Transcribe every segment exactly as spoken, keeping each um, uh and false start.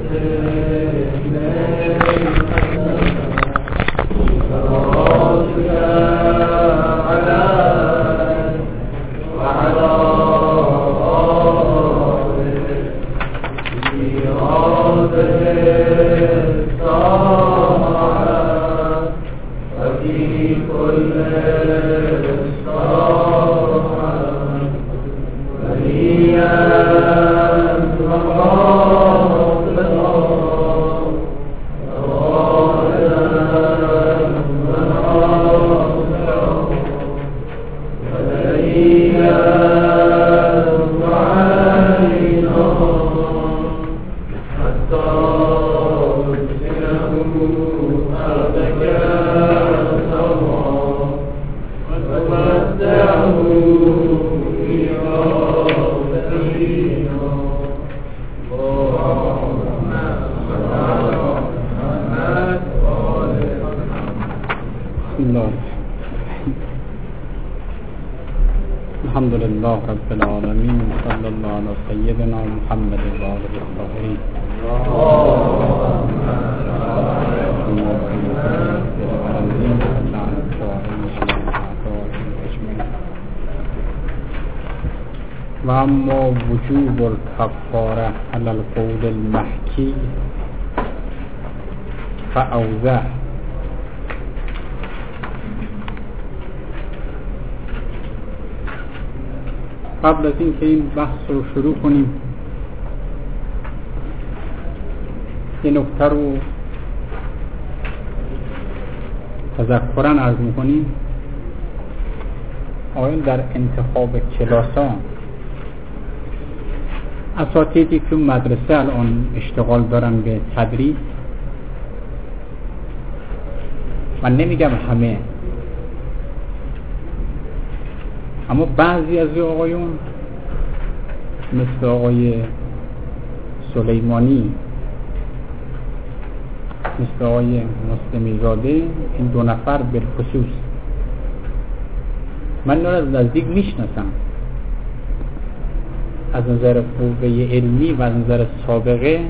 الحمد لله رب العالمين صلى الله على سيدنا محمد وآله الطاهرين. و اما وجوب الكفاره على القول المحكي فأوضح. قبل از این که این بحث رو شروع کنیم این نکته رو تذکراً عرض می‌کنیم. آیون در انتخاب کلاس‌ها اساتیدی که مدرسه الان اشتغال دارن به تدریس، من نمیگم همه، اما بعضی از آقایون مثل آقای سلیمانی، مثل آقای مسلمی زاده، این دو نفر بالخصوص من اینا رو از نزدیک میشناسم. از نظر قوه علمی و از نظر سابقه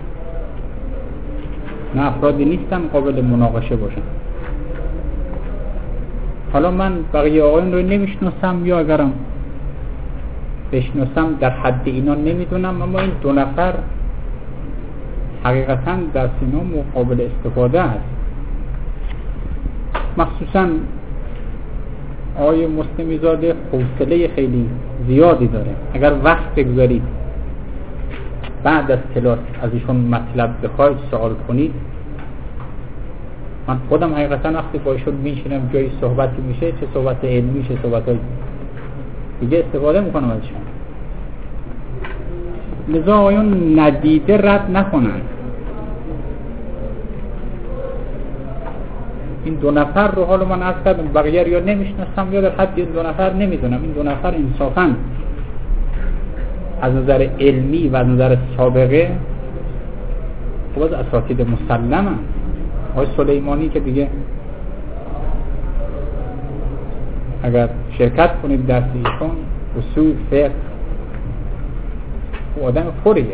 نه افرادی نیستن قابل مناقشه باشن. حالا من بقیه آقایون رو نمیشناسم یا اگرم بشناسم در حد اینا نمیدونم، اما این دو نفر حقیقتا در سینا مقابل استفاده است. مخصوصا آقای مسلمی زاده حوصله خیلی زیادی داره. اگر وقت بگذارید بعد از کلاس از ایشون مطلب بخواید سوال کنید، من خودم حقیقتا وقتی با ایشون میشینم جای صحبتی میشه، چه صحبت علمی چه صحبت های دیگه، استفاده میکنم ازشون. لذا آقایون ندیده رد نکنن. این دو نفر رو حالا من عرض کردم بقیه رو یا نمیشناسم یا در حد این دو نفر نمیدونم. این دو نفر انصافاً از نظر علمی و از نظر سابقه خب از اساتید مسلمه. آقای سلیمانی که دیگه اگر شرکت کنید درس ایشون اصول فقه و آدم پریه.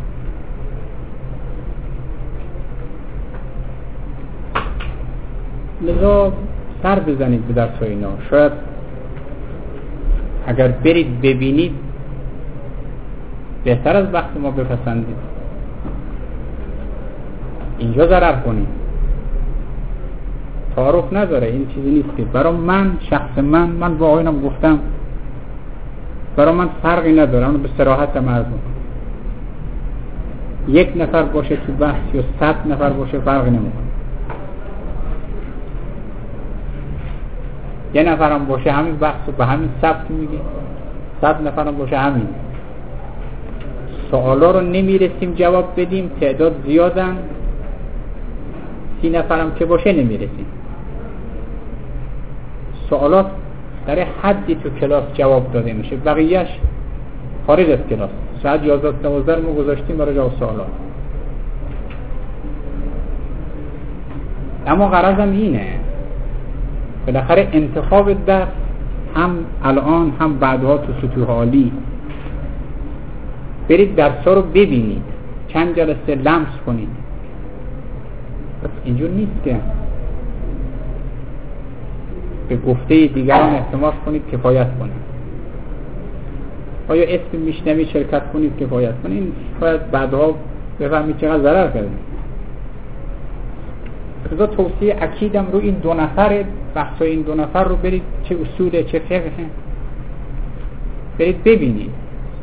لذا سر بزنید به درس اینا. شاید اگر برید ببینید بهتر از وقت ما بپسندید. اینجا ضرر کنید. تعارف نداره، این چیزی نیست که برای من شخص من من با آقایونم گفتم برای من فرقی نداره. اونو به صراحت عرض میکنم. یک نفر باشه تو بحث یا صد نفر باشه فرقی نمیکنه. یه نفرم باشه همین بحث رو به همین سبک میگه، صد نفرم باشه همین. سوالا رو نمیرسیم جواب بدیم، تعداد زیادن، سی نفرم که باشه نمیرسیم. سوالات در حدی تو کلاس جواب داده میشه، بقیهش خارج از کلاس. ساعت یازده دوازده رو ما گذاشتیم برای جواب سوالات. اما غرضم اینه بالاخره انتخاب درس هم الان هم بعدها تو سطوح عالی برید درس‌ها رو ببینید، چند جلسه لمس کنید. اینجور نیست که به گفته دیگران اعتماد کنید کفایت کنید. آیا اسم میشنوید شرکت کنید کفایت کنید؟ این باید بعدها بفهمید چقدر ضرر کردید. لذا توصیه اکیدم رو این دو نفر، بحثای این دو نفر رو برید، چه اصوله چه فقه، برید ببینید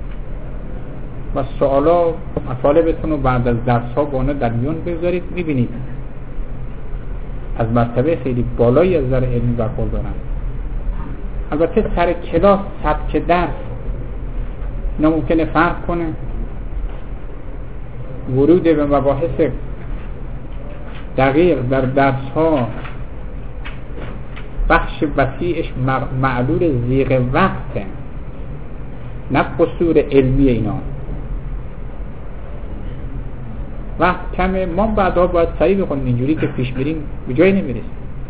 و سوالا مطالبتون رو بعد از درس ها با اونا در میون بگذارید، میبینید از مرتبه خیلی بالایی از نظر علمی برخوردارن. البته سر کلاس سبک درس اینا ممکنه فرق کنه. ورود به مباحث دقیق در درس ها بخش وسیعش معلول زیغ وقته، نه قصور علمی اینا. وقت کمه، ما بعدها باید سریع بخونیم، اینجوری که پیش بریم به جایی نمیرسیم.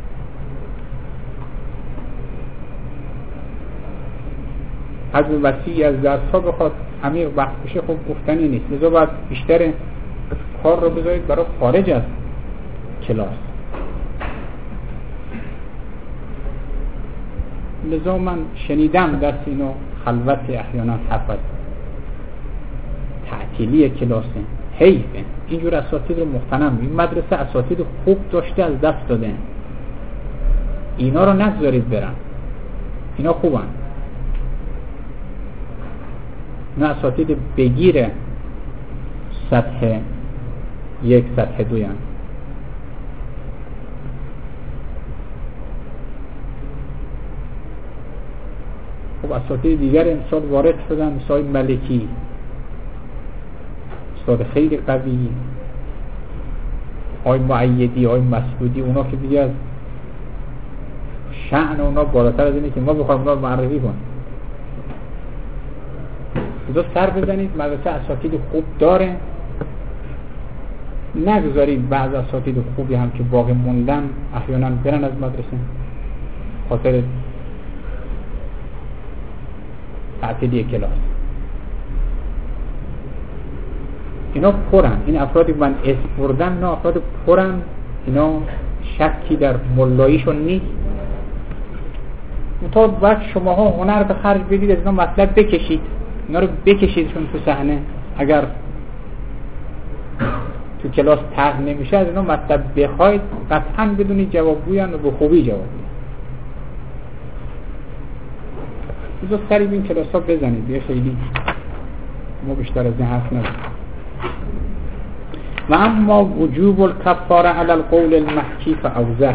حجم وسیعی از درس ها بخواد عمیق بحث بشه خب گفتنی نیست. لذا باید بیشتر کار رو بذارید برای خارج از کلاس. لذا من شنیدم درس اینو خلوت احیانا حرف از تعطیلی کلاسه، حیفه. اینجور اساتید رو مختنم، این مدرسه اساتید خوب داشته از دست داده، اینا رو نگذارید برن، اینا خوبن. اینا اساتید بگیره سطح یک سطح دوی هم. خب اساتید دیگر امسال وارد شدن، مثل ملکی، استاد خیلی قوی، آی معیدی، آی مسعودی، اونا که دیگه از شأن اونا بالاتر از اینه که ما بخوایم اونا رو معرفی کنیم. دو سر بزنید، مدرسه اساتید خوب داره، نگذارید بعض اساتید خوبی هم که باقی موندن احیانا برن از مدرسه خاطر تعطیلی کلاس. اینا پرن، این افرادی من اسم بردم اینا افراد پرن، اینا شکی در ملاییشون نیست. منتها باید شماها هنر به خرج بدید، از اینا مطلب بکشید، اینا رو بکشیدشون تو صحنه. اگر تو کلاس طرح نمیشه از اینا مطلب بخواید، قطعا بدونید جوابگوین و به خوبی جواب بدید. بذار سری به این کلاس ها بزنید، یه خیلی ما بیشتر از این حرف نداریم. و اما وجوب الکفاره علی القول المحکی فاوضح.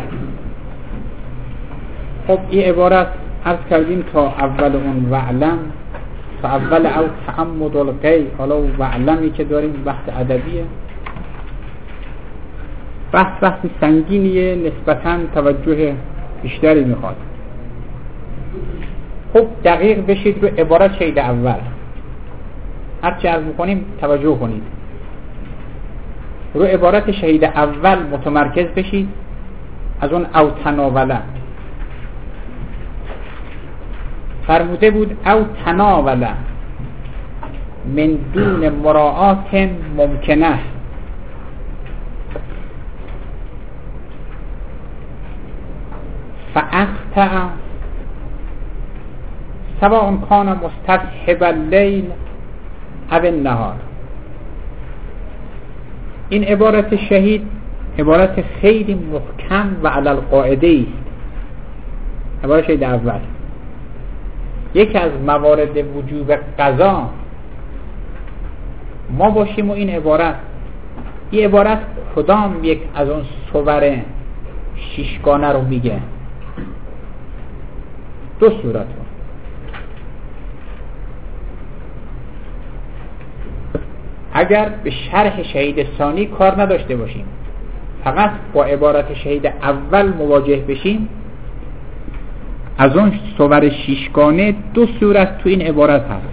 خب این عبارت عرض کردیم تا اول اون وعلم، تا اول او تعمد القی، حالا وعلمی که داریم بحث ادبیه، بحث بحث سنگینیه، نسبتاً توجه بیشتری میخواد. خب دقیق بشید رو عبارت شید اول، هرچی عرض میکنیم توجه کنید. رو عبارت شهید اول متمرکز بشید، از اون او تناوله فرموده بود او تناوله من دون مراعات ممکنه فاخطأ سواء کان مستصحب اللیل او النهار. این عبارت شهید عبارت خیلی محکم و علی القاعده است. عبارت شهید اول یکی از موارد وجوب قضا ما باشیم و این عبارت این عبارت کدام یک از اون صور شیشگانه رو میگه؟ دو صورت رو. اگر به شرح شهید ثانی کار نداشته باشیم، فقط با عبارت شهید اول مواجه بشیم، از اون صور شیشگانه دو صورت تو این عبارت هست.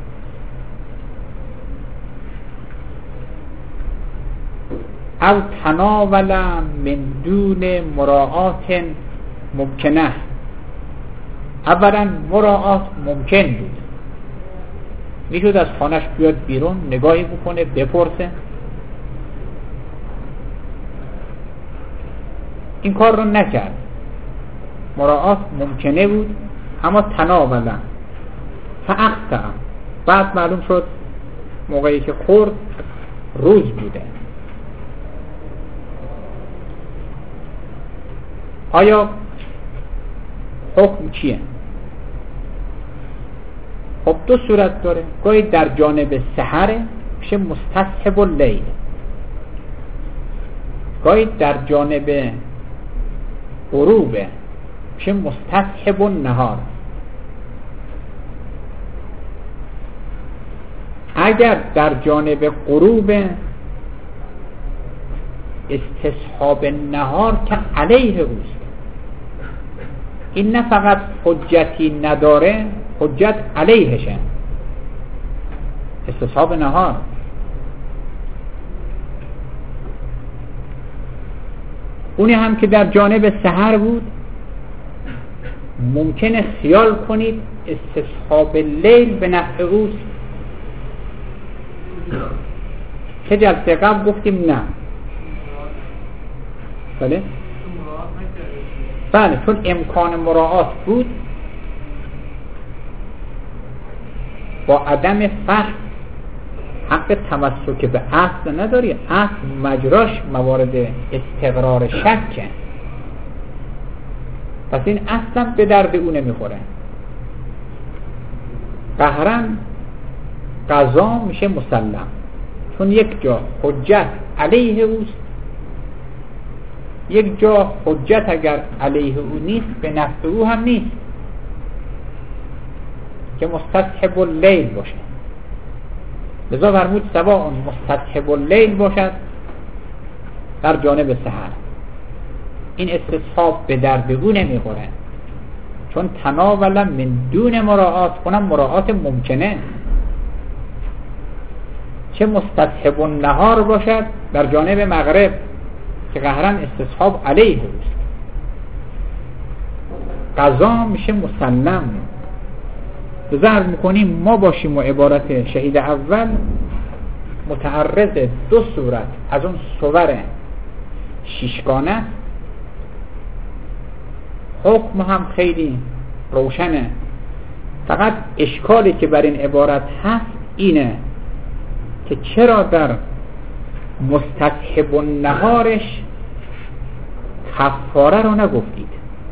او تناول من دون مراعات ممکنه. اولا مراعات ممکن بود، میشد از خانش بیاد بیرون، نگاهی بکنه، بپرسه، این کار رو نکرد. مراعات ممکنه بود اما تناولا فاخطأ. بعد معلوم شد موقعی که خورد روز بوده. آیا حکم چیه؟ خب دو صورت داره. گاهی در جانب سحره میشه مستصحب اللیل، گاهی در جانب غروبه میشه مستصحب النهار. اگر در جانب غروب استصحاب النهار که علیه اوست، این نه فقط حجتی نداره، حجت علیهشه. استصحاب نهار اونی هم که در جانب سحر بود، ممکنه خیال کنید استصحاب لیل به نفع اوست که جلسه قبل گفتیم نه. بله بله چون امکان مراعات بود، با عدم فهم حق تمسک به اصل نداری. اصل مجراش موارد استقرار شکه، پس این اصلا به درد او نمیخوره. قهرن قضا میشه مسلم، چون یک جا حجت علیه اوست، یک جا حجت اگر علیه او نیست به نفع او هم نیست که مستصحب اللیل باشه. لذا فرمود سواء مستصحب اللیل باشد در جانب سحر، این استصحاب به درد او نمیخوره، چون تناولا من دون مراعات، کنم مراعات ممکنه. چه مستصحب النهار باشد در جانب مغرب که قهرن استصحاب علیه است، قضا میشه مسلم. ذکر میکنیم ما باشیم و عبارت شهید اول متعرض دو صورت از اون صور شیشگانه. حکم هم خیلی روشنه، فقط اشکالی که بر این عبارت هست اینه که چرا در مستصحب النهارش کفاره رو نگفتید؟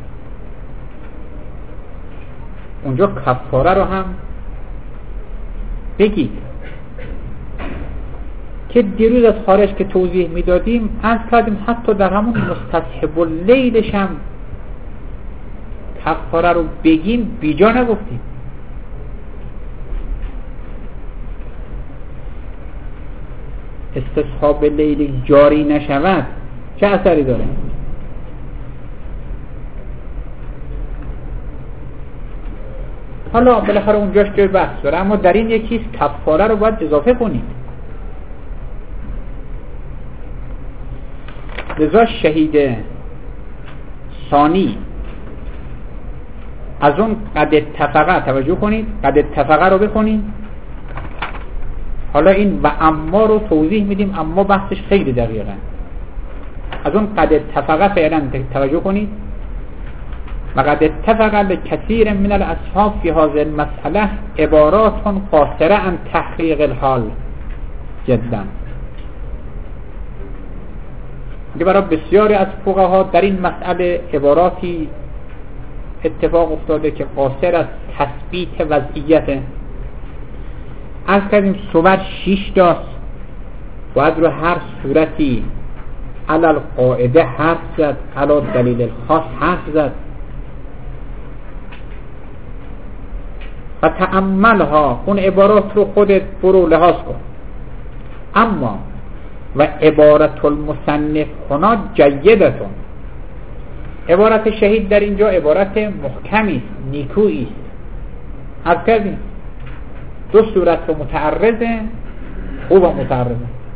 اونجا کفاره رو هم بگید که دیروز از خارج که توضیح میدادیم از کردیم حتی در همون مستصحب اللیلش هم کفاره رو بگیم بیجا نگفتیم. استصحاب لیل جاری نشود چه اثری داره؟ حالا بالاخره اونجاش جای بحث داره، اما در این یکیست کفاره رو باید اضافه کنید. لذا شهید ثانی از اون قد اتفقه توجه کنید، قد اتفقه رو بخونید. حالا این و اما رو توضیح میدیم، اما بحثش خیلی دقیقه. از اون قد اتفقه فعلا توجه کنید. و قد اتفق لکثیر من الاصحاب فی هذه المسئله عبارات قاصره عن تحقیق الحال جدا. دیگه برای بسیاری از فقها در این مسئله عباراتی اتفاق افتاده که قاصر از تثبیت وضعیته. از کردیم صور شیش داست، باید رو هر صورتی علل قاعده حرف زد، علل دلیل خاص حرف زد و تأملها، اون عبارات رو خودت برو لحاظ کن. اما و عبارت المصنف هنا جیدتون، عبارت شهید در اینجا عبارت محکمی است، نیکویی است. از کردیم دو صورت رو متعرضه، خوب و متعرضه،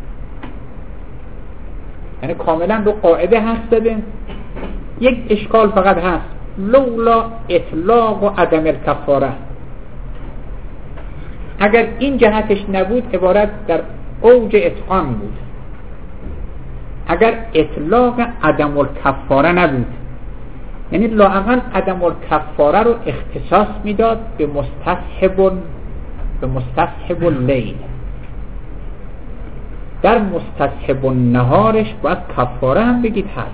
یعنی کاملا رو قاعده هست داده. یک اشکال فقط هست، لولا اطلاق و عدم الکفاره. اگر این جهتش نبود عبارت در اوج اتقان بود. اگر اگر اطلاق عدم الکفاره نبود، یعنی لااقل عدم الکفاره رو اختصاص میداد به مستصحب به مستصحب اللیل، در مستصحب النهارش باید کفاره هم بگید هست.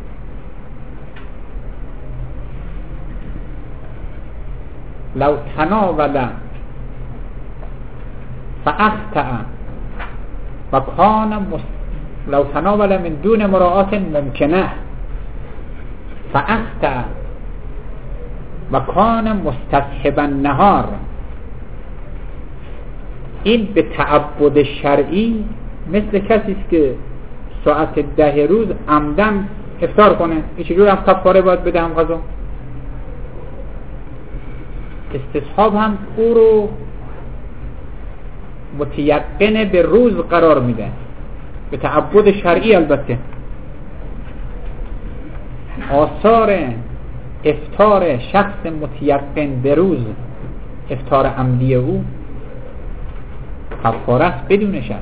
لو تناول فاخطأ و کان مست... لو تناول من دون مراعات ممکنه فاخطأ و کان مستصحب النهار، این به تعبد شرعی مثل کسی است که ساعت ده روز عمدن افطار کنه، این چجور هم کفاره باید بده هم غذا؟ استصحاب هم او رو متیقن به روز قرار میده، به تعبد شرعی. البته آثار افطار شخص متیقن به روز، افطار عمدی او کفاره است بدون شک.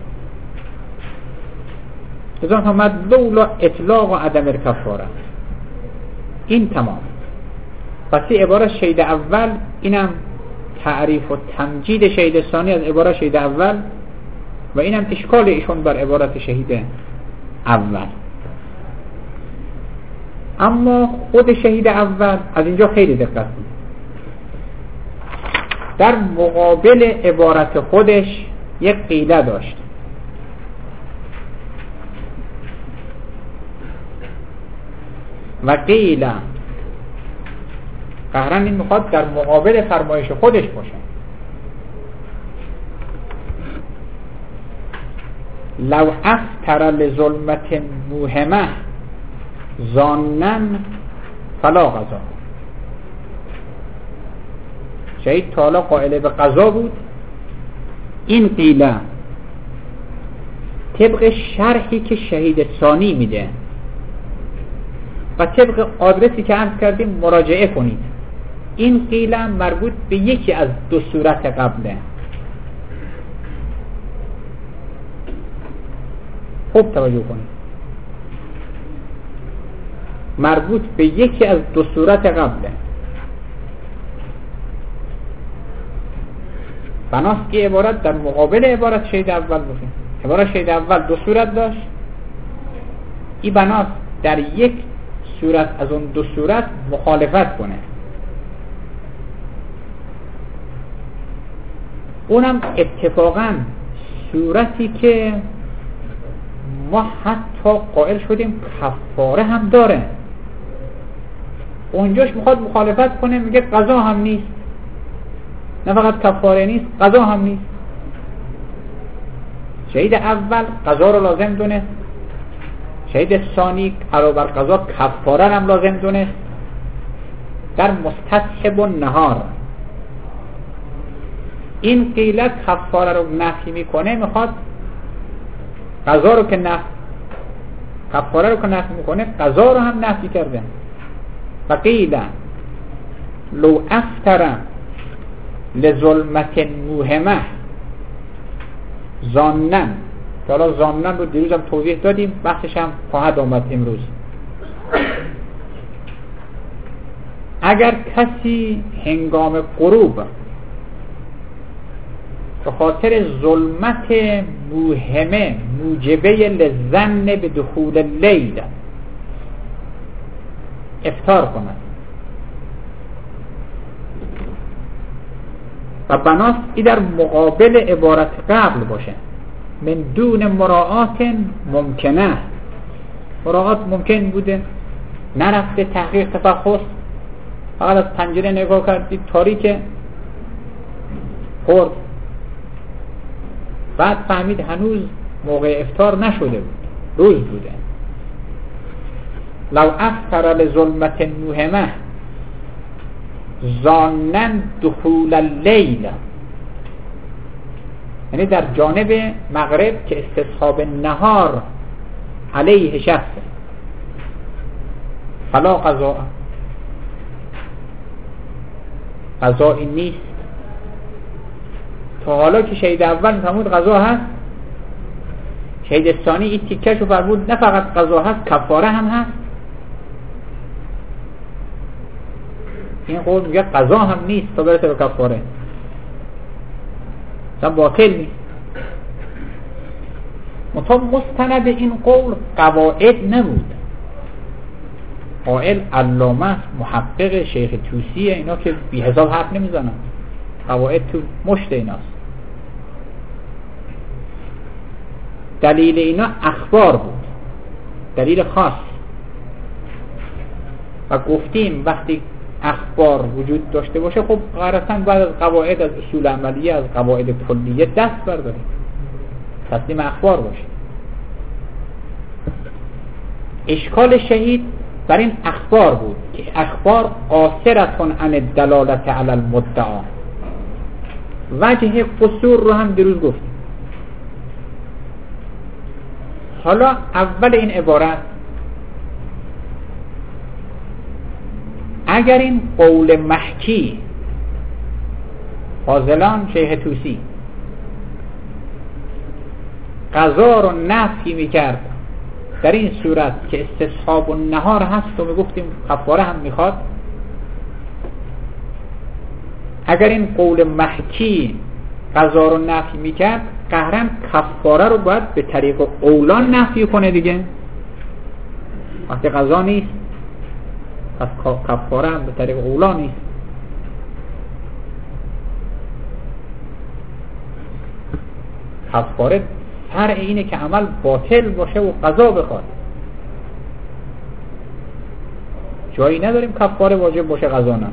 لذا فرمود لولا اطلاق و عدم الکفاره. این تمام. پس این عبارت شهید اول، اینم تعریف و تمجید شهید ثانی از عبارت شهید اول و اینم اشکال ایشون بر عبارت شهید اول. اما خود شهید اول از اینجا خیلی دقت کنید، در مقابل عبارت خودش یک قیله داشت. و قیله قهرن این میخواد در مقابل فرمایش خودش باشه. لو افطر لظلمت موهمه ظانا فلا قضا. شهید تعالی قائل به قضا بود. این قیله طبق شرحی که شهید ثانی میده و طبق آدرسی که عرض کردیم مراجعه کنید. این قیله مربوط به یکی از دو صورت قبله. خوب توجه کنید، مربوط به یکی از دو صورت قبله. بناست که عبارت در مقابل عبارت شهید اول باشه. عبارت شهید اول دو صورت داشت، این بناست در یک صورت از اون دو صورت مخالفت کنه. اونم اتفاقا صورتی که ما حتی قائل شدیم کفاره هم داره، اونجاش میخواد مخالفت کنه، میگه قضا هم نیست. نه فقط کفاره نیست، قضا هم نیست. شهید اول قضا رو لازم دونه، شهید ثانی علاوه بر قضا کفاره هم لازم دونه. در مستصحب النهار این قیله کفاره رو نفی میکنه، میخواد قضا رو که نفی کفاره رو که نفی میکنه قضا رو هم نفی کرده. و قیله لو افطر لظلمت موهمه ظانا، که حالا ظانا رو دیروز هم توضیح دادیم، بحثش هم خواهد آمد امروز. اگر کسی هنگام غروب به خاطر ظلمت موهمه موجبه لظن به دخول اللیل افطار کند و بناست ای در مقابل عبارت قبل باشه، من دون مراعات ممکنه. مراعات ممکن بوده، نرفته تحقیق تفحص، فقط از پنجره نگاه کردید تاریکه، خورد، بعد فهمید هنوز موقع افطار نشده بود، روز بوده. لو افطر لظلمت موهمه ظانا دخول اللیل، یعنی در جانب مغرب که استصحاب نهار علیه شخص، فلا قضا، قضایی نیست. تا حالا که شهید اول فرمود قضا هست، شهید ثانی این تیکش رو فرمود نه فقط قضا هست کفاره هم هست. این قول میگه قضا هم نیست تا برسه به کفاره، مثلا باطل نیست. منتها مستند این قول قواعد نبود. قائل علامه محقق شیخ طوسیه، اینا که بی حساب حرف نمیزنن، قواعد تو مشت ایناست. دلیل اینا اخبار بود، دلیل خاص. و گفتیم وقتی اخبار وجود داشته باشه خب غالباً بعد از قواعد، از اصول عملیه، از قواعد کلیه دست برداریم، تسلیم اخبار باشه. اشکال شهید بر این اخبار بود که اخبار قاصرتون عن الدلالت علی المدعا. وجه قصور رو هم دیروز گفتیم. حالا اول این عبارت، اگر این قول محکی فاضلان شیخ طوسی قضا رو نفی میکرد در این صورت که استصحاب النهار هست و میگفتیم کفاره هم میخواد، اگر این قول محکی قضا رو نفی میکرد قهرن کفاره رو باید به طریق اولان نفی کنه دیگه. وقتی قضا نیست پس کفاره هم به طریق اولان نیست. کفاره فرع اینه که عمل باطل باشه و قضا بخواد. جایی نداریم کفاره واجب باشه قضا نه.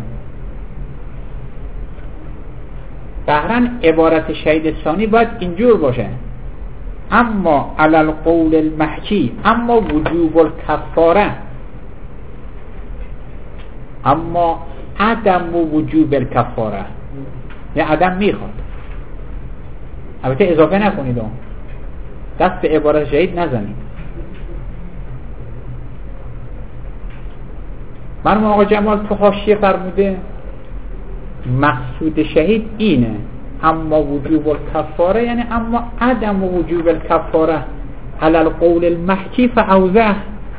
قهرن عبارت شهید ثانی باید اینجور باشه، اما علی القول المحکی، اما وجوب الکفاره، اما عدم وجوب الکفاره، یعنی عدم میخواد. البته اضافه نکنید، دست به عبارت شهید نزنید. مرحوم آقا جمال تو حاشیه فرموده مقصود شهید اینه، اما وجوب الکفاره یعنی اما عدم وجوب الکفاره علی القول المحکی فاوضح.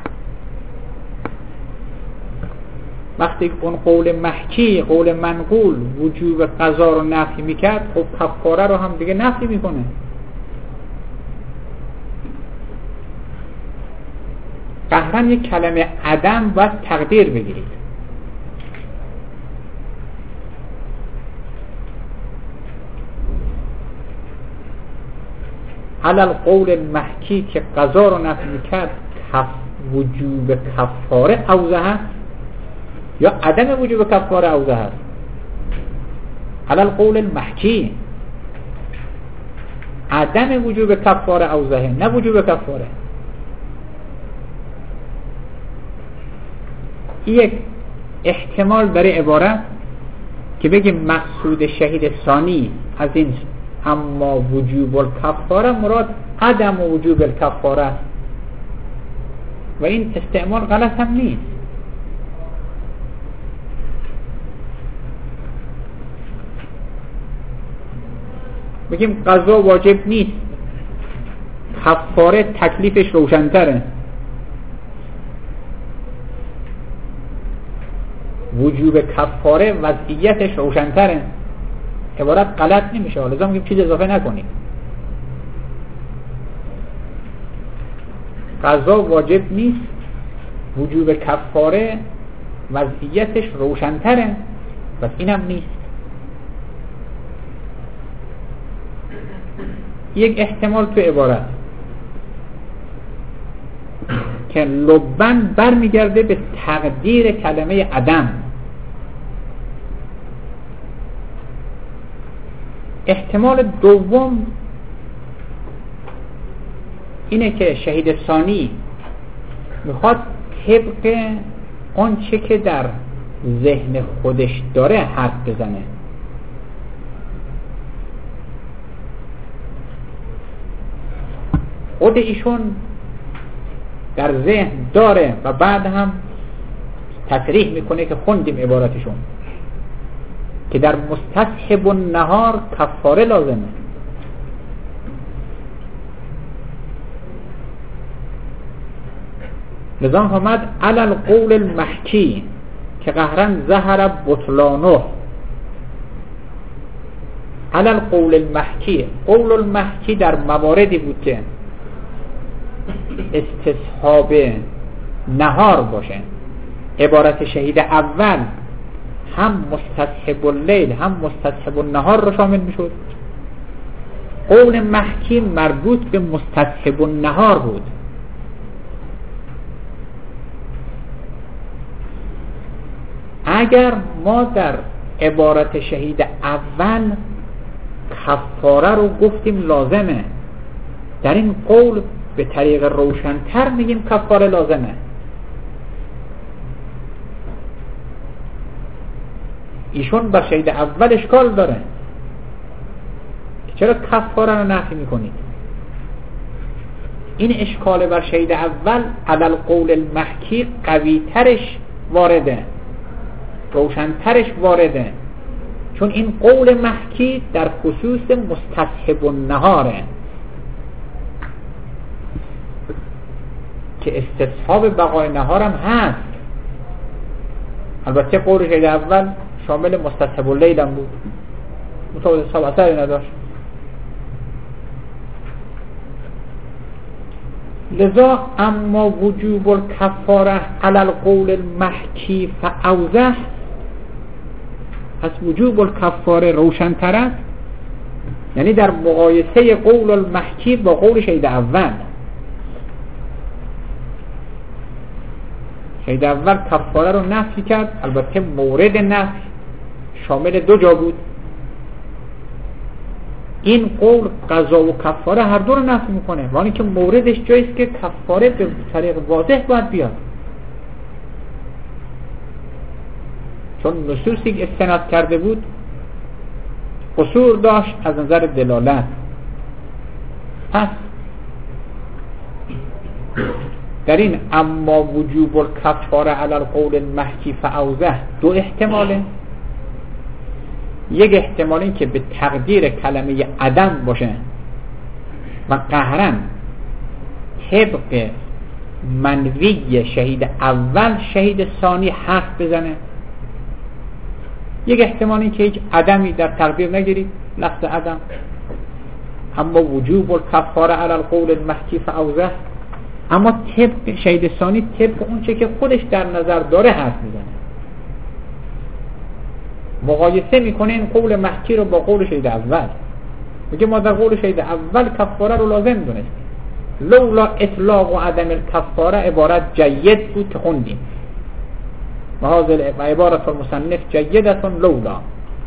وقتی اون قول محکی، قول منقول وجوب قضا رو نفی میکرد، خب کفاره رو هم دیگه نفی میکنه. قهرن یک کلمه عدم باید تقدیر بگیرید. علی القول المحکی که قضا رو نفی میکرد کف وجوب کفاره اوضح یا عدم وجوب کفاره اوضح است. علی القول المحکی عدم وجوب کفاره اوضح، نه وجوب کفاره. یک احتمال برای عبارت که بگیم مقصود شهید ثانی از این اما وجوب الکفاره مراد عدم وجوب الکفاره است و این استعمال غلط هم نیست. بگیم قضا واجب نیست، کفاره تکلیفش روشن‌تره، وجوب کفاره وضعیتش روشن‌تره، عبارت غلط نمیشه. حالا لازم میگیم چیز اضافه نکنید. قضا واجب نیست، وجوب کفاره وضعیتش روشن‌تره، پس اینم نیست. یک احتمال تو عبارت که لبن برمیگرده به تقدیر کلمه عدم. احتمال دوم اینه که شهید ثانی میخواد طبق اون چه که در ذهن خودش داره حرف بزنه. خود ایشون در ذهن داره و بعد هم تصریح میکنه که خوندیم عبارتشون که در مستصحب النهار کفاره لازمه. لذا آمد علی القول المحکی که قهرن ظهر بطلانه. علی القول المحکی، قول المحکی در مواردی بود که استصحاب نهار باشه. عبارت شهید اول هم مستصحب اللیل هم مستصحب النهار رو شامل میشد. قول محکی مربوط به مستصحب النهار بود. اگر ما در عبارت شهید اول کفاره رو گفتیم لازمه، در این قول به طریق روشنتر میگیم کفاره لازمه. ایشون بر شهید اول اشکال داره که چرا کفاره رو نفی میکنید. این اشکال بر شهید اول علی القول المحکی قوی ترش وارده، روشنترش وارده، چون این قول محکی در خصوص مستصحب النهاره که استصحاب بقای نهارم هست. البته قول شهید اول شامل مستصحب اللیل هم بود، متوجه استصحاب اثری نداشت. لذا اما وجوب الکفاره علی القول المحکی فاوضح، پس وجوب الکفاره روشن‌تر است، یعنی در مقایسه قول المحکی با قول شهید اول. شهید اول کفاره رو نفی کرد، البته مورد نفی شامل دو جا بود. این قول قضا و کفاره هر دو رو نفی میکنه، وانی که موردش جاییست که کفاره به طریق واضح باید بیاد، چون نصوصی که استناد کرده بود قصور داشت از نظر دلالت. پس در این اما وجوب الکفاره علی القول المحکی فاوضح دو احتماله. یک احتمال این که به تقدیر کلمه عدم باشه و قهرن طبق منوی شهید اول شهید ثانی حرف بزنه. یک احتمال این که هیچ عدمی در تقدیر نگیرید، لفظ عدم. اما وجوب الکفاره علی القول المحکی فاوضح، اما طبق شهید ثانی طبق اون چه که خودش در نظر داره حرف میزنه، مقایسه میکنه این قول محکی رو با قول شهید اول. میگه ما در قول شهید اول کفاره رو لازم دونستیم، لولا اطلاق و عدم الکفاره عبارت جید بود که خوندیم و عبارت المصنف جیدتون لولا.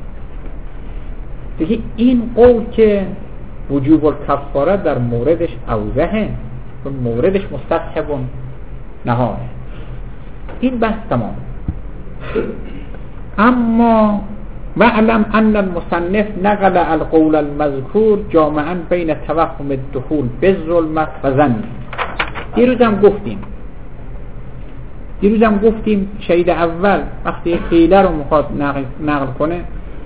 دیگه این قول که وجوب الکفاره در موردش اوضحه، موردش مستصحب نهاره. این بحث تمام. اما واعلم ان المصنف نقل القول المذکور جامعا بین توهم الدخول بالظلمه و ظن. دیروزم گفتیم دیروزم گفتیم شهید اول وقتی خیله رو میخواد نقل, نقل کنه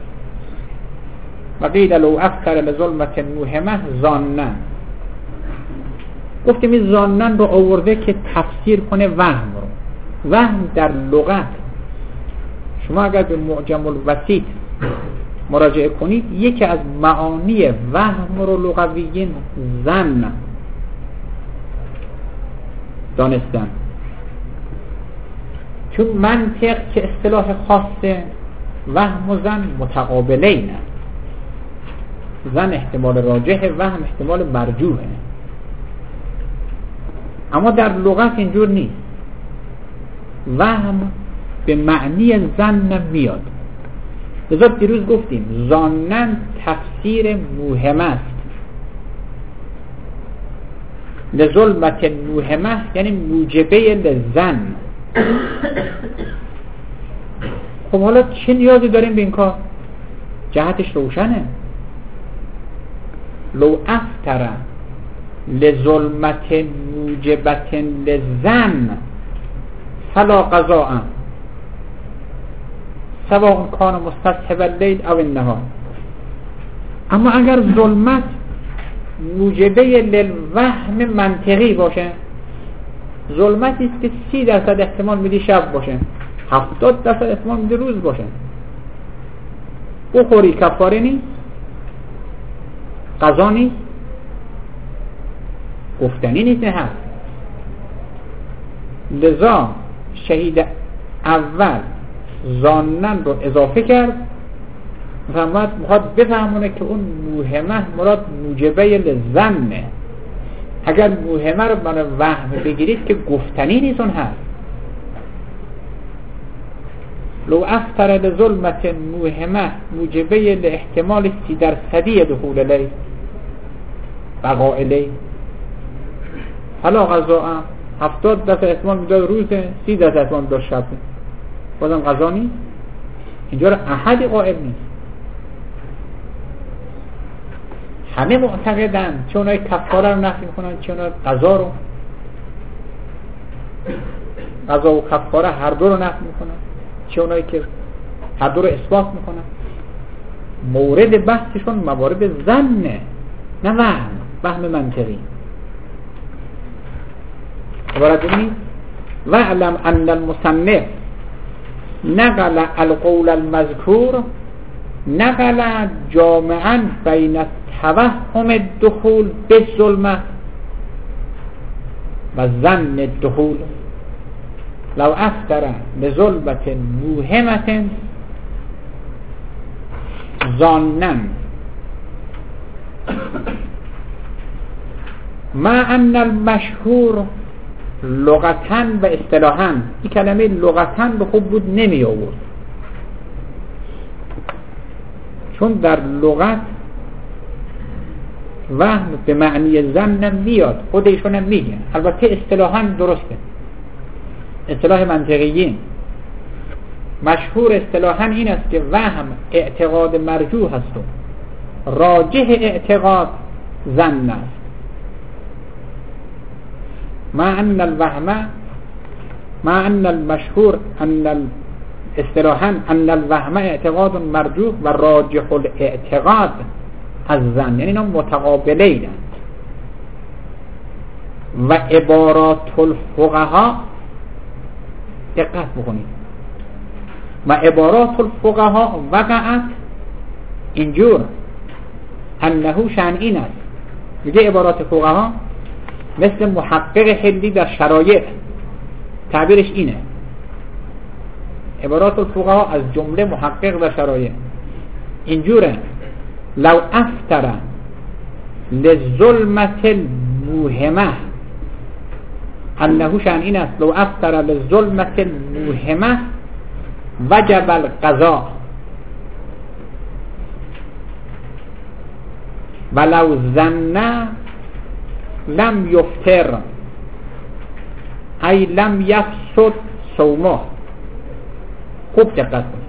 و قیل لو افتر لظلمت موهمه ظانن، گفتیم این ظانن رو آورده که تفسیر کنه وهم رو. وهم در لغت شما اگر به معجم الوسیط مراجعه کنید یکی از معانی وهم رو لغویین ظن دانستن، چون منطق که اصطلاح خاصه وهم و ظن متقابلین، ظن احتمال راجح، وهم احتمال مرجوحه. اما در لغت اینجور نیست، وهم به معنی ظن میاد. لذا دیروز گفتیم ظانن تفسیر موهم است، لظلمت موهمه یعنی موجبه لظن. خب حالا چه نیازی داریم به این کار؟ جهتش روشنه. لو افتر لظلمت موجبت لظن فلا قضاء سواء کان مستصحب اللیل او النهار. اما اگر ظلمت موجبه للوهم منطقی باشه، ظلمتی است که سی درصد احتمال میدی شب باشه، هفتاد درصد احتمال میدی روز باشه. بخوری کفاره نیست، قضا نیست، گفتنی نیست، نه هست. لذا شهید اول ظانن رو اضافه کرد، محمد میخواد بفهمونه که اون موهمه مراد موجبه لظنه. اگر موهمه رو برای وهم بگیرید که گفتنی نیست، اون هست. لو افتر لظلمت موهمه موجبه لاحتمال سی درصدی دخول الی بقا الی. حالا قضا هم هفتاد درصد احتمال میداد روزه، سی درصد احتمال میداد شبه، بازم قضا نیست. اینجا رو احدی قائل نیست. همه معتقدن، چه اونای کفاره رو نفی میکنن، چه اونای قضا رو، قضا و کفاره هر دو رو نفی میکنن، چه اونایی که هر دو رو اثبات میکنن. مورد بحثشون موارد ظنه، نه وهم، وهم منطقی. عبارت اینه: واعلم ان المصنف نقل القول المذکور نقل جامعا بین توهم الدخول بالظلمه و ظن الدخول. لو افتر بظلمت موهمه ظانا مع ان المشهور لغتاً و اصطلاحاً، این کلمه لغتاً به خوب بود نمی آورد، چون در لغت وهم به معنی ظن میاد، خودشون هم میگن. البته اصطلاحاً درسته، اصطلاح منطقیین مشهور اصطلاحاً این است که وهم اعتقاد مرجوح است و راجح اعتقاد ظن است. مع ان الوهم مع ان المشهور ان اصطلاحاً ان الوهم اعتقاد مرجوح و راجح الاعتقاد از ظن، یعنی اینا متقابلین. و عبارات الفقها، دقت بکنید، و عبارات الفقها وقعت اینجور انه شأن این است. میگه عبارات فقها مثل محقق حلی در شرایع، تعبیرش اینه. عبارات الفقها از جمله محقق در شرایع اینجوره: لو افتر لظلمت الموهمه انه شأن این است، لو افتر لظلمت الموهمه وجب القضاء ولو ظن لم یفتر ای لم یفسد صومه. خوب دقت کنید،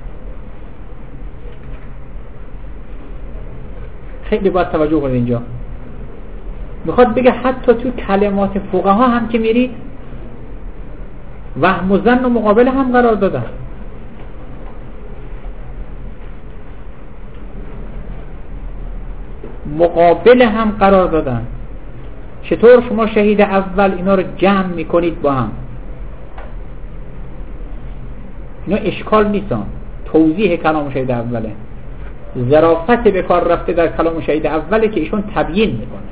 خیلی باید توجه کنید. اینجا میخواد بگه حتی تو کلمات فقها هم که میرید وهم و ظن و مقابل هم قرار دادن. مقابل هم قرار دادن. چطور شما شهید اول اینا رو جمع میکنید با هم؟ اینا اشکال نیستن، توضیح کلام شهید اوله، ظرافت به کار رفته در کلام شهید اوله که ایشون تبیین میکنه.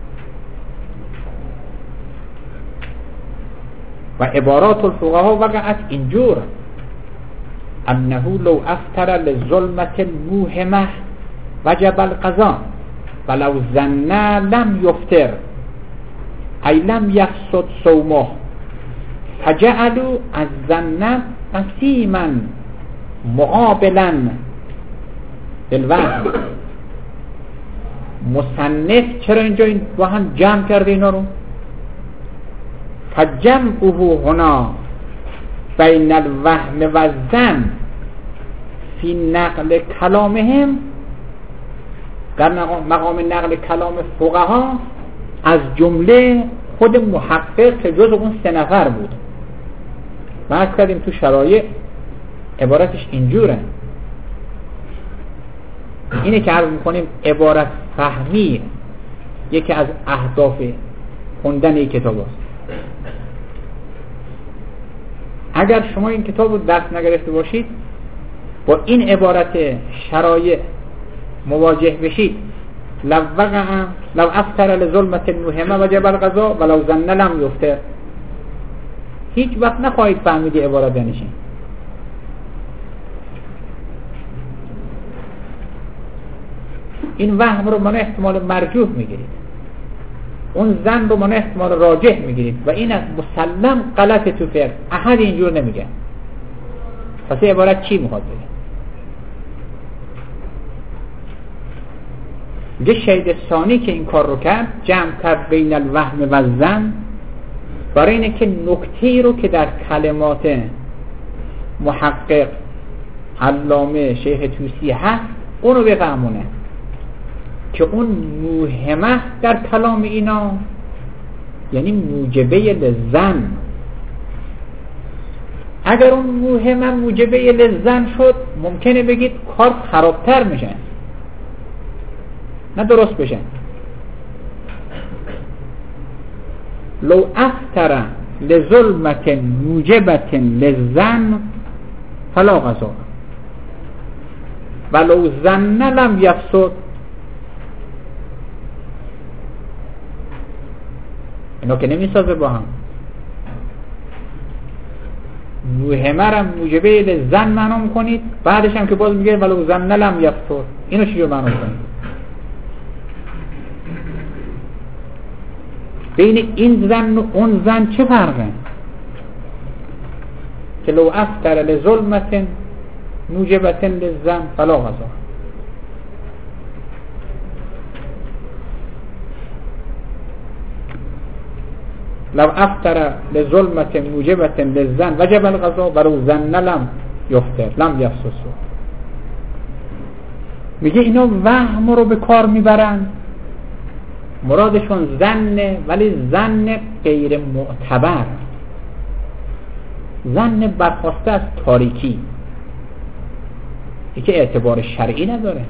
و عبارات الفقها وقعت اینجور: انه لو افتر لظلمت الموهمه وجب القضاء ولو ظن لم یفتر ای لم یفسد صومه فجعلوا الظن قسیما مقابلا بالوهم. مصنف چرا اینجا این با هم جمع کرده اینا رو؟ فجمعه هنا بین الوهم و الظن فی نقل کلامهم، در مقام نقل کلام فقها از جمله خود محقق که جز اون سه نفر بود. بحث کردیم تو شرایع عبارتش اینجوره. اینه که عرض میکنیم عبارت فهمی یکی از اهداف خوندن این کتاب است. اگر شما این کتاب رو درس نگرفته باشید، با این عبارت شرایع مواجه بشید، لو وقع لو افتر لظلمت الموهمه وجب القضا ولو ظن لم یفتر، هیچ وقت نخواهید فهمیدی عبارت یعنی چی. این وهم رو من احتمال مرجوح میگیرید، اون زن رو من احتمال راجح میگیرید و این از مسلم غلط تو فقه. احد اینجور نمیگه. پس این عبارت چی میخواد بگه؟ میگه شهید ثانی که این کار رو کرد، جمع کرد بین الوهم و زن، برای اینه که نکته‌ای رو که در کلمات محقق علامه شیخ طوسی هست اونو بفهمونه که اون موهمه در کلام اینا یعنی موجبه لزن. اگر اون موهمه موجبه لزن شد، ممکنه بگید کار خرابتر میشه، نه درست بشه. لو افتر لظلمت موجبت لزن فلا قضا ولو ظن لم یفسد. اینا که نمیسازه با هم. موهمه را موجبه لزن معنا میکنید، بعدش هم که باز میگه ولو ظن لم یفسد. اینو چجور معنا کنید؟ بین این زن و اون زن چه فرقه؟ که لو افتر لظلمت موجبت لزن فلا قضا. لو افتر لظلمت موجبت لزن وجب القضا ولو ظن لم یفتر لم یفسد. میگه اینا وهم رو به کار میبرن، مرادشون ظنه، ولی ظن غیر معتبر، ظن برخواسته از تاریکی، این که اعتبار شرعی نداره.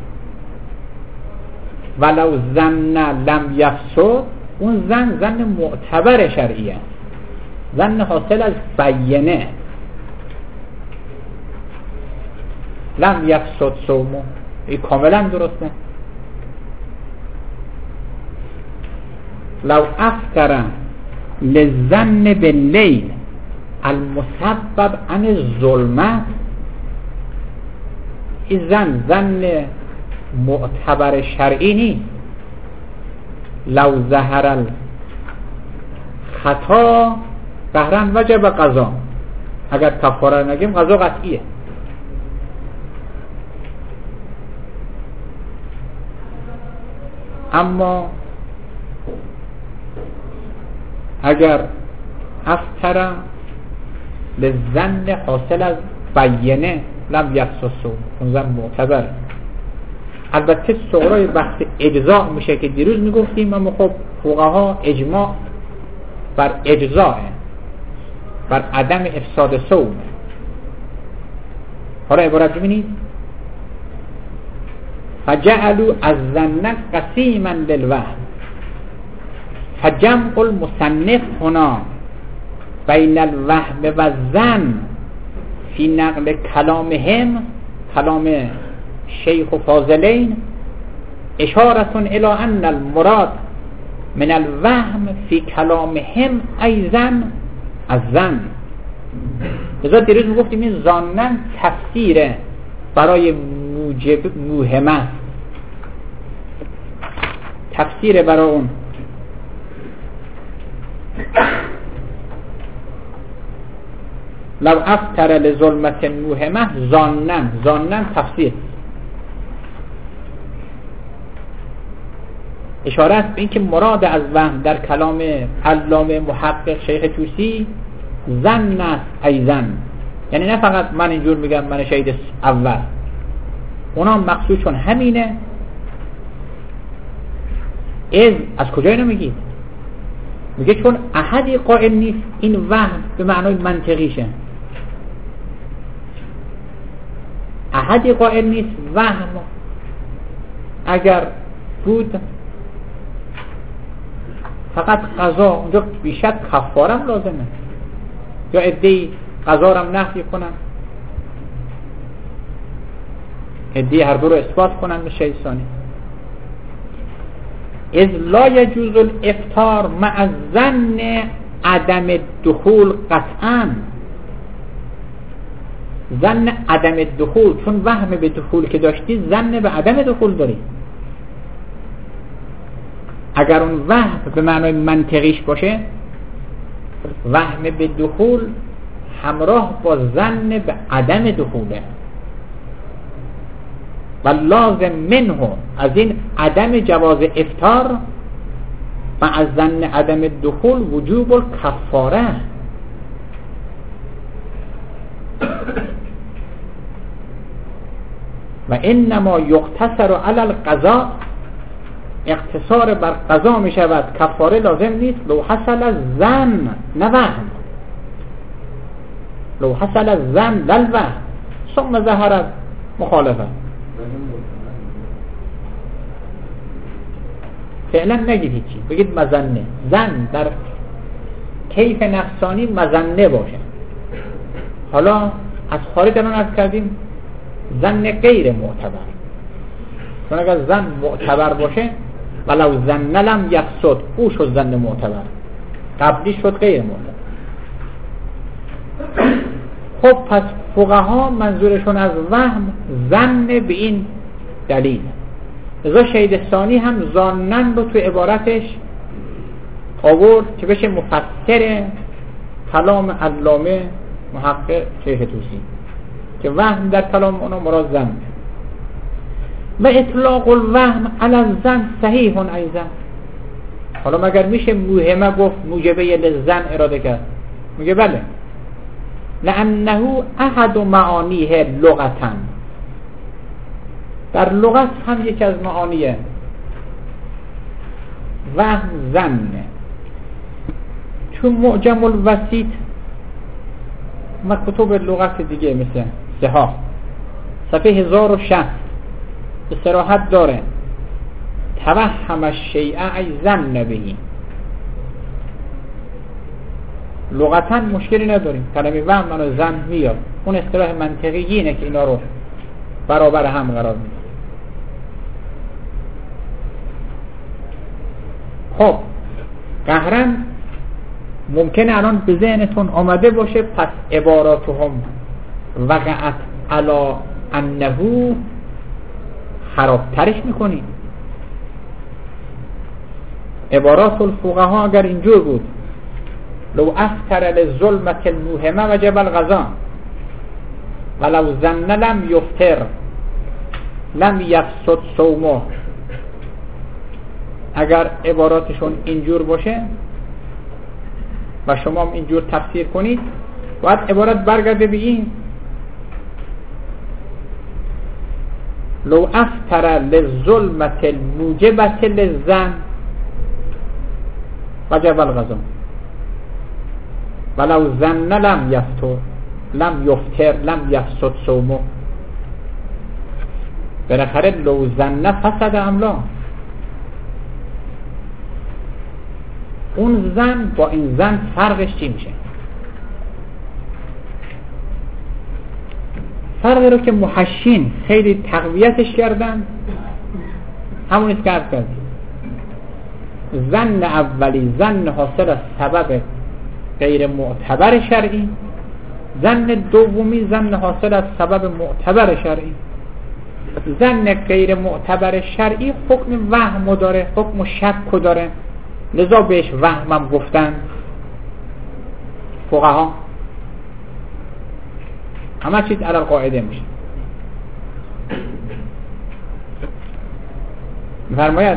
ولو ظن لم یفسد، اون ظن ظن معتبر شرعیه، ظن حاصل از بیانه. لم یفسد صومه، این کاملا درسته. لو افتر للظن باللیل المسبب عن الظلمت، این زن زن معتبر شرعی نیست. لو ظهر الخطا قهرا وجب قضا، اگر کفاره نگیم قضا قطعیه. اما اگر افتر للظن حاصل از بیانه لم یفسد، اون زن معتبر. البته صغرای بحث اجزاء میشه که دیروز میگفتیم، اما خب فقها اجماع بر اجزاء، بر عدم افساد صوم. حالا عبارت ببینید، فجعلوا الظن قسیما للوهم، فجمع المصنف هنا بین الوهم و الظن فی نقل کلامهم، کلام شیخ و فاضلین، اشارتون الی ان المراد من الوهم فی کلامهم ایضا الظن. لذا دیروز میگفتیم این ظنن تفسیره برای موجب موهمه، تفسیره برای اون. لو افتر لظلمت موهمه ظنن، ظنن تفسیر، اشاره است به این که مراد از وهم در کلام علامه محقق شیخ طوسی ظن است ایضا، یعنی نه فقط من اینجور میگم من شهید اول، اونا مقصودشون همینه. از از کجا اینو میگید؟ میگه چون احدی قائل نیست این وهم به معنای منطقیشه، احدی قائل نیست وهم اگر بود فقط قضا، اونجا بیشتر کفارم لازمه. یا عده‌ای قضا رو نفی کنن، ادعی هر دو رو اثبات کنن به شهید ثانی. اذ لا یجوز الافطار مع ظن عدم دخول قطعا. ظن عدم دخول، چون وهم به دخول که داشتی ظن به عدم دخول داری. اگر اون وهم به معنای منطقیش باشه، وهم به دخول همراه با ظن به عدم دخوله و لازم منه، از این عدم جواز افطار و از ظن عدم دخول وجوب الکفاره. و انما یقتصر علی القضاء، اقتصار بر قضا می شود، کفاره لازم نیست. لو حصل الظن نه وهم، لو حصل الظن لا الوهم ثم ظهر مخالفه. فعلا نگید هیچی، بگید مظنه. ظن در کیف نفسانی مظنه باشه. حالا از خارج الان عرض کردیم ظن غیر معتبر، چون اگر ظن معتبر باشه ولو ظن لم یفسد، او شد ظن معتبر، قبلی شد غیر معتبر. خب پس فقها منظورشون از وهم ظن به این دلیل. لذا شهید ثانی هم ظنن رو تو عبارتش آورد که بشه مفسر کلام علامه محقق شیخ طوسی، که وهم در کلام اونا مراد ظن. و اطلاق الوهم علی الظن صحیح ایضا. حالا مگر میشه موهمه گفت موجبه للظن اراده کرد؟ میگه بله، لانه احد معانیه لغتا، در لغت هم یکی از معانیه وهم ظنه. چون معجم الوسیط و کتب لغت دیگه مثل سها صفحه هزار و شصت به صراحت داره توهم الشیء ای ظن بهی. لغتا مشکلی نداریم، کلمه وهم منو ظن میاد. اون اصطلاح منطقی اینه که اینا رو برابر هم قرار میده. خب قهرن ممکنه الان به ذهنتون آمده باشه پس عباراتهم وقعت علی انه خرابترش میکنی. عبارات الفقها اگر اینجور بود لو افتر لظلمت الموهمه وجب القضا ولو ظن لم یفتر لم یفسد صومه، اگر عباراتشون اینجور باشه و شما هم اینجور تفسیر کنید، باید عبارت برگرده به این لو افتر لظلمت الموجبت للظن وجب القضا ولو ظن لم یفتر لم یفتر لم یفسد صومه. بالاخره لو ظن فسد املا. اون زن با این زن فرقش چی میشه؟ فرقی رو که محشین خیلی تقویتش کردن همونیست که عرض کردیم. زن اولی زن حاصل از سبب غیر معتبر شرعی، زن دومی زن حاصل از سبب معتبر شرعی. زن غیر معتبر شرعی حکم وهم داره، حکم شک داره، لذا بهش وهمم گفتن فقها. همه چیز علی القاعده میشه. فرماید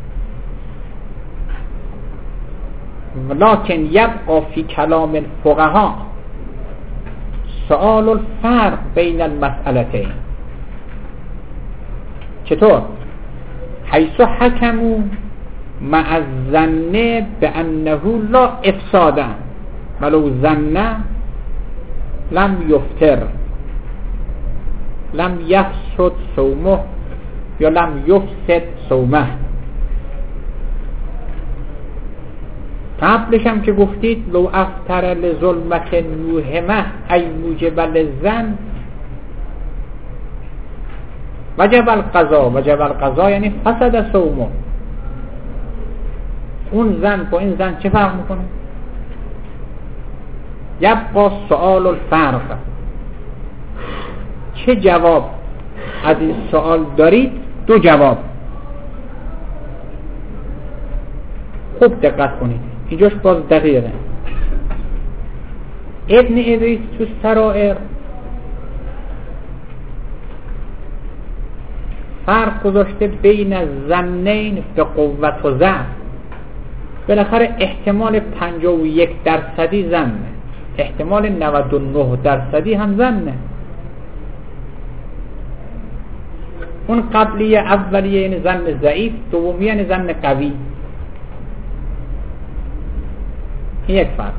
ولكن یبقى فی کلام الفقها سؤال الفرق بین المسئلتين. چطور؟ حیث حکموا مع الظن بانه لا افساد ولو ظن لم یفتر لم یفسد صومه یا لم یفسد صومه. قبلش هم که گفتید لو افتر لظلمت موهمه ای موجب للظن وجب القضا. وجب القضا یعنی فسد صومه. اون زن با این زن چه فرق میکنه؟ یبقى سؤال الفرق. چه جواب از این سؤال دارید؟ دو جواب. خوب دقت کنید، اینجاش باز دقیقه. ابن ادریس تو سرائر فرق گذاشته بین ظنین به قوت و ضعف. بالاخره احتمال پنجاه و یک درصدی ظنه، احتمال نود و نه درصدی هم ظنه. اون قبلیه اولیه یعنی ظن ضعیف، دومیه یعنی ظن قوی. این یک فرق.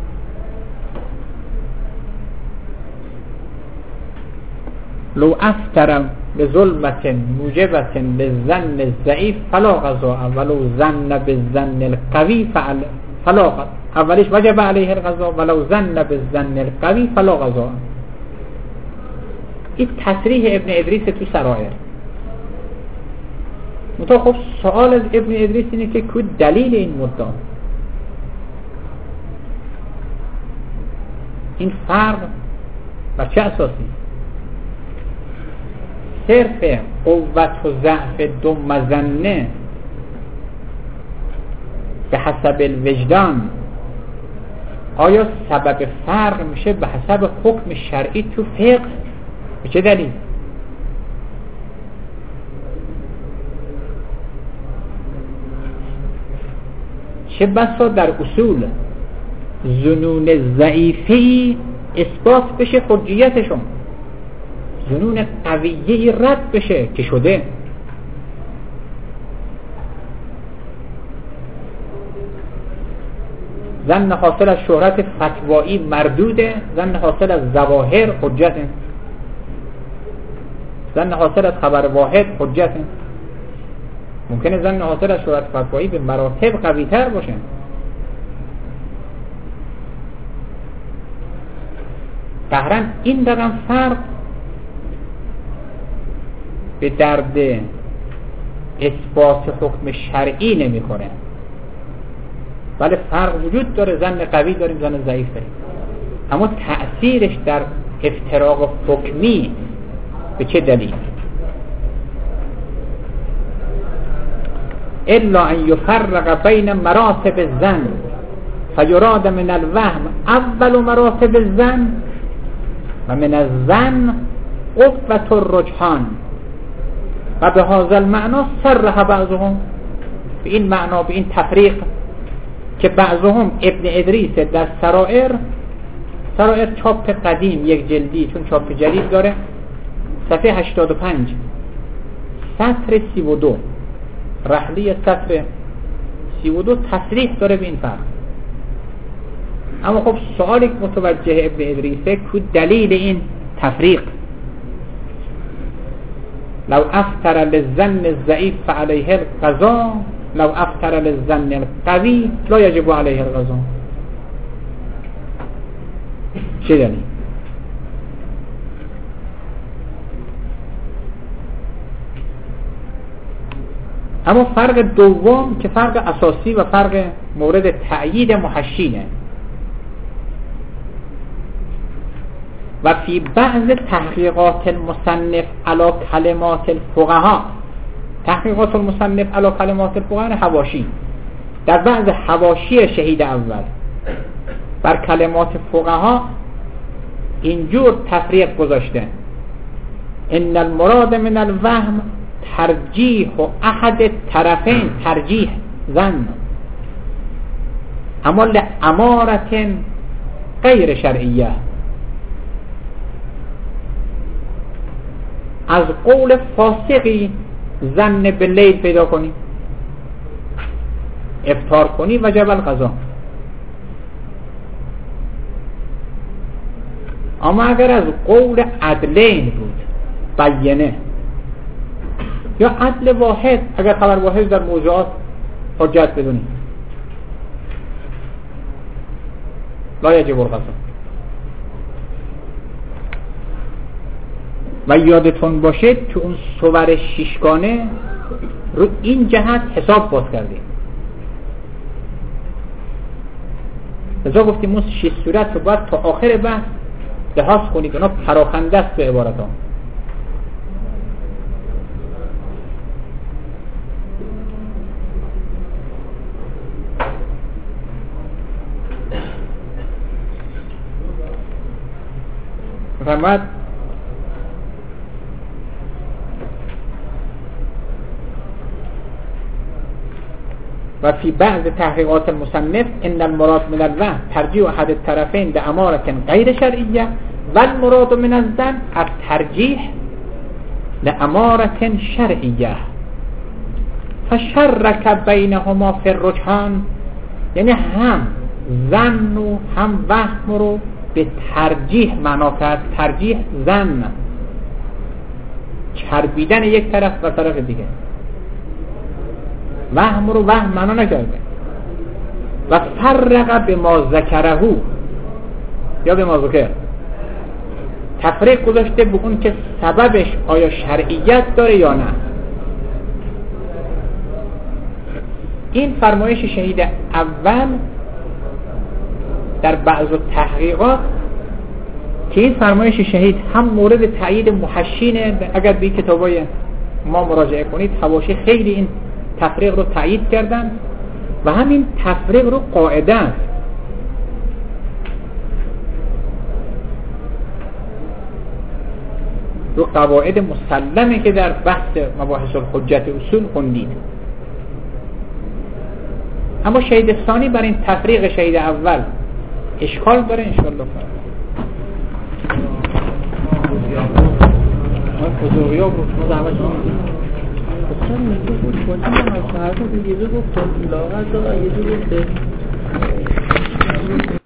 لو افتر بظلمت موجبت للظن ضعیف فلا قضاء ولو ظن بالظن القوی فلا قضاء. اولیش وجب علیه القضاء ولو ظن بالظن القوی فلا قضاء. این تصریح ابن ادریس تو سرائر. منتها خب سوال از ابن ادریس اینه که که دلیل این مدعا، این فرق بر چه اساسی؟ صرف قوت و ضعف دو مظنه به حسب الوجدان آیا سبب فرق میشه به حسب حکم شرعی تو فقه؟ به چه دلیل؟ چه بسا در اصول ظنون ضعیفی اثبات بشه حجیتشون، ظنون قویهی رد بشه که شده. ظن حاصل از شهرت فتوایی مردوده، ظن حاصل از ظواهر حجته، ظن حاصل از خبر واحد حجته. ممکنه ظن حاصل از شهرت فتوایی به مراتب قوی تر باشه. قهرن این رقم فرق به درد اثبات حکم شرعی نمی کنه، ولی فرق وجود داره. ظن قوی داریم، ظن ضعیف داریم، اما تأثیرش در افتراق حکمی به چه دلیل؟ الا ان یفرق بین مراتب الظن فیراد من الوهم اول مراتب الظن و من الظن قوة الرجحان و به هذا المعنى صرح بعضهم. به این معنا، به این تفریق که بعضهم ابن ادریس در سرائر، سرائر چاپ قدیم یک جلدی، چون چاپ جدید داره، صفحه هشتاد و پنج سطر سی و دو، رحلی سطر سی و دو تصریح داره به این فرق. اما خب سوالی که متوجه ابن ادریسه که دلیل این تفریق، لو افتر للظن الضعیف فعلیه القضاء لو افتر للظن القوی لا یجب علیه القضاء. چه دلیل؟ اما فرق دوم که فرق اساسی و فرق مورد تأیید محشینه، و فی بعض تحقیقات المصنف علی کلمات الفقهاء. تحقیقات المصنف علی کلمات الفقهاء حواشی، در بعض حواشی شهید اول بر کلمات فقها اینجور تفریق گذاشته: ان المراد من الوهم ترجیح و احد طرفین، ترجیح ظن، اما لامارت غیر شرعیه. از قول فاسقی ظن باللیل پیدا کنی، افطار کنی، وجب القضا. اما اگر از قول عدلین بود، بیانه، یا عدل واحد، اگر خبر واحد در موضوعات حجت بدونی، لا یجب القضا. و یادتون باشه تو اون صور شیشگانه رو این جهت حساب باز کردیم. لذا گفتیم اون شش صورت رو باید تا آخر بحث لحاظ کنید، اونا پراکنده است به عبارت ها. فرمود و فی بعض تحقیقات المصنف ان المراد من الوهم ترجیح احد الطرفین لامارة غیر شرعیه و المراد من الظن الترجیح لامارة شرعیه فشرک بینهما فی الرجحان، یعنی هم ظن و هم وهم رو به ترجیح معنا کرد. ترجیح ظن، چربیدن یک طرف و طرف دیگه. وهم رو وهم معنا نکرده. و فرق به ما ذکرهو یا به ما ذکر، تفریق گذاشته به اون که سببش آیا شرعیت داره یا نه. این فرمایش شهید اول در بعض تحقیقات که این فرمایش شهید هم مورد تایید محشینه، اگر به کتابای ما مراجعه کنید حواشی خیلی این تفریق رو تایید کردن و همین تفریق رو قاعده است. رو قواعد مسلمه که در بحث مباحث الحجت اصول خوندید. اما شهید ثانی بر این تفریق شهید اول اشکال داره. انشاءالله بزرگی ها بود ما دعوت شدیم اصلا میگه بود بازی هم از فردا یه جا گفت لاغت داره یه جا گفت